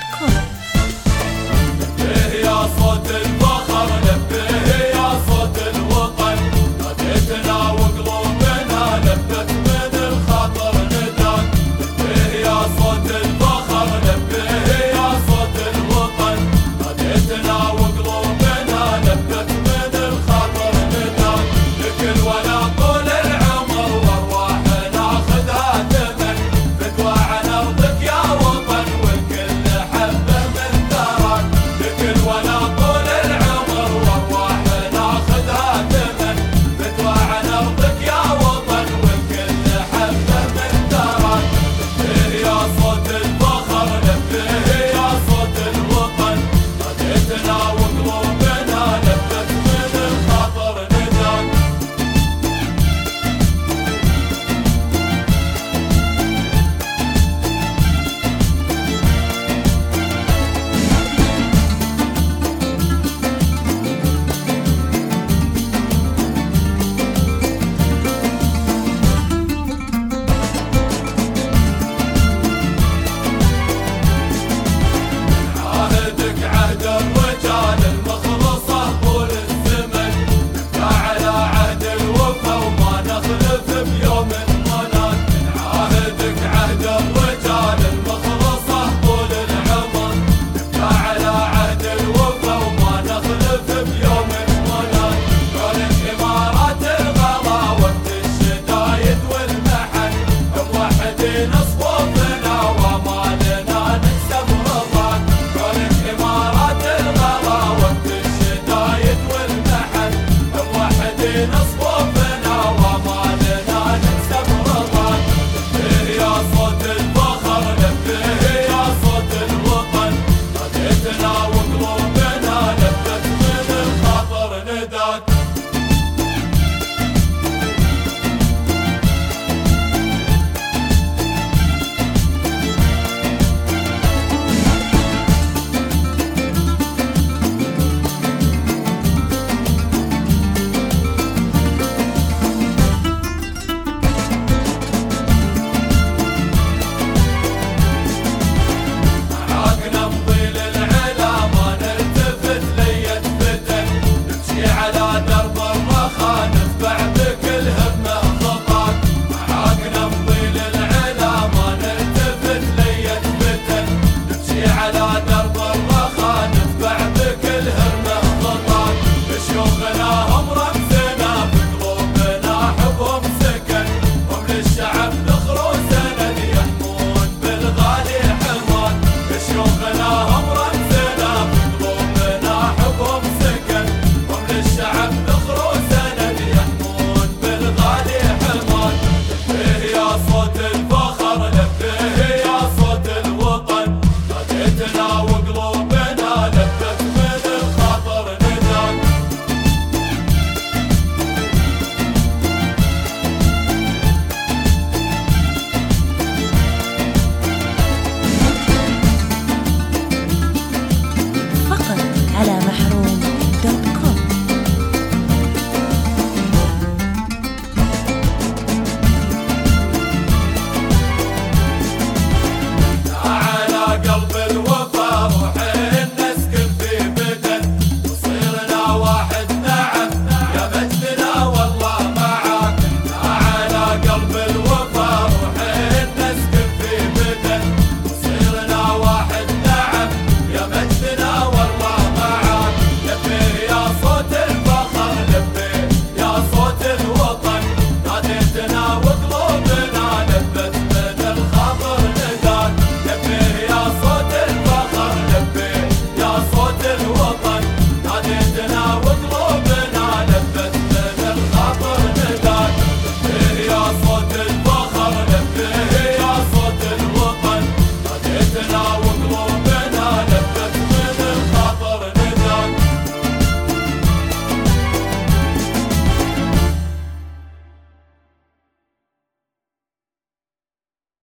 www.djshinsky.com. لبيه يا صوت الفخر، لبيه يا صوت الوطن، ناديتنا وقلوبنا لبت من الخاطر نداك. لبيه يا صوت الفخر، لبيه يا صوت الوطن، ناديتنا وقلوبنا لبت من الخاطر نداك. لكل ولا طول العمر وارواح ناخذها ثمن، فدوى عن ارضك يا وطن والكل حبه من ثراك. لكل ولا طول العمر وارواح ناخذها ثمن، فدوى عن ارضك يا وطن والكل حبه من ثراك. لبيه يا صوت الفخر، لبيه يا صوت الوطن، ناديتنا وقلوبنا لبت من الخاطر نداك. عهدك عهد الرجال المخلصة طول الزمن، نبقى على عهد الوفا وما نخلف بيوم هناك. عهدك عهد الرجال المخلصة طول العمر، نبقى على عهد الوفا وما نخلف بيوم هناك. كونك إمارات الغلا وقت الشدايد والمحن، موحدين صفوفنا وما لنا نكسب رضاك. كونك إمارات الغلا وقت الشدايد والمحن، موحدين صفوفنا وما لنا نكسب رضاك. لبيه يا صوت الفخر، لبيه يا صوت الوطن، ناديتنا وقلوبنا لبت من الخاطر نداك. معاك نمضي للعلا ما نلتفت لية فتن، نمشي على درب الرخا نتبع بكل همة خطاك. معاك نمضي للعلا ما نلتفت لية فتن، نمشي على درب الرخا نتبع بكل همة خطاك. شيوخنا هم رمزنا في قلوبنا حبهم سكن، هم للشعب ذخر وسند يحمون بالغالي حماك. شيوخنا هم رمزنا في قلوبنا حبهم سكن، هم للشعب ذخر وسند يحمون بالغالي حماك. لبيه يا صوت الفخر، لبيه يا صوت الوطن، ناديتنا